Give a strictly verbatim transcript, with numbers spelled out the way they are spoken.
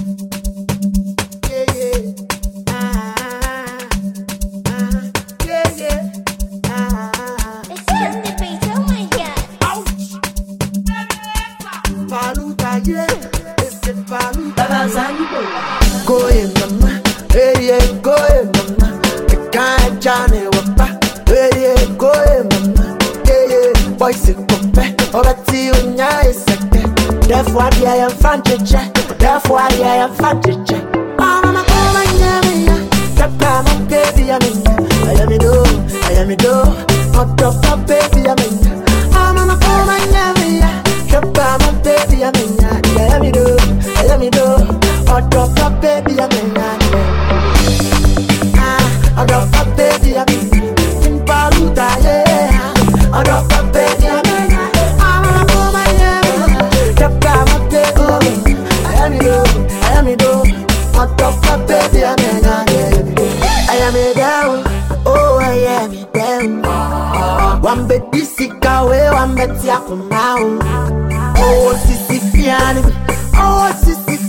Yeah, yeah. Ah, ah, yeah, yeah. Ah. It's just the beat, oh my god. Paluta, yeah. It's a paluta. Go in, mama. Hey, yeah, go in, mama. The guy, Johnny, wapa. Hey, yeah, go in, mama. Yeah, yeah. Boy, sick, papa. Over to you, nya, is a therefore, I am fantastic. Therefore, I am fantastic. Mama, come on, yeah, yeah. The time, baby, I'm in. I am in, I am in, hot top, baby, I'm in. Mama, come on, yeah, yeah. The time, baby, I'm in. I am in, I am in, hot top, baby, I'm in. Ah, hot top, baby, I'm in. Paluta, yeah. Hot top, baby, I'm in. Mama, come on, yeah. I am it, I am it, hot top, baby, I am it. I am it down, oh, I am it down. One baby sick away, one baby up from now. Oh, sissy, fiani, oh, sissy,